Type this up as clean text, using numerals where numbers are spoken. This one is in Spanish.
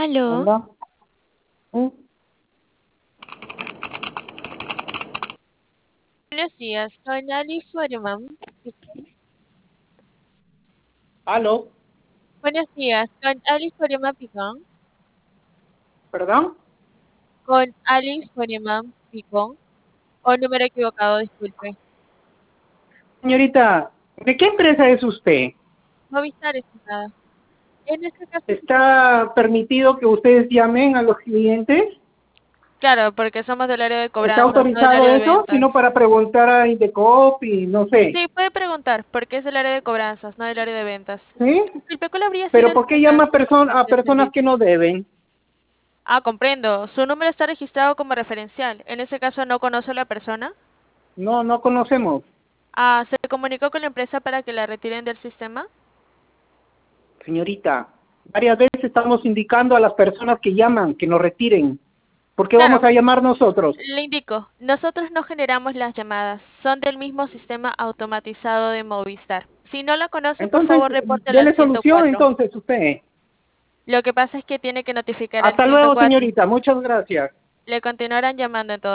Aló, Hola. ¿Mm? buenos días, con Ali Foreman. ¿Aló? Buenos días, con Ali Foreman Picón. ¿Perdón? Con Ali Foreman Picón. O número equivocado, disculpe. Señorita, ¿de qué empresa es usted? Movistar, estimada. En este caso, ¿Está permitido que ustedes llamen a los clientes? claro, porque somos del área de ¿Está cobranzas, no del autorizado área de eso? Sino ventas. para preguntar a Indecop y no sé. Sí, puede preguntar, porque es del área de cobranzas, no del área de ventas. ¿Sí? Disculpe, ¿cuál habría sido ¿Pero el por qué tema llama a del personas que servicio? no deben? Ah, comprendo. Su número está registrado como referencial. En ese caso, ¿no conoce a la persona? No, no conocemos. Ah, ¿se comunicó con la empresa para que la retiren del sistema? Señorita, varias veces estamos indicando a las personas que llaman que nos retiren. ¿Por qué vamos Claro, a llamar nosotros? le indico, nosotros no generamos las llamadas, son del mismo sistema automatizado de Movistar. Si no la conoce, por Entonces, favor, repórtela al dele solución 104. entonces usted. Lo que pasa es que tiene que notificar al Hasta luego, 104. señorita. Muchas gracias. Le continuarán llamando en todo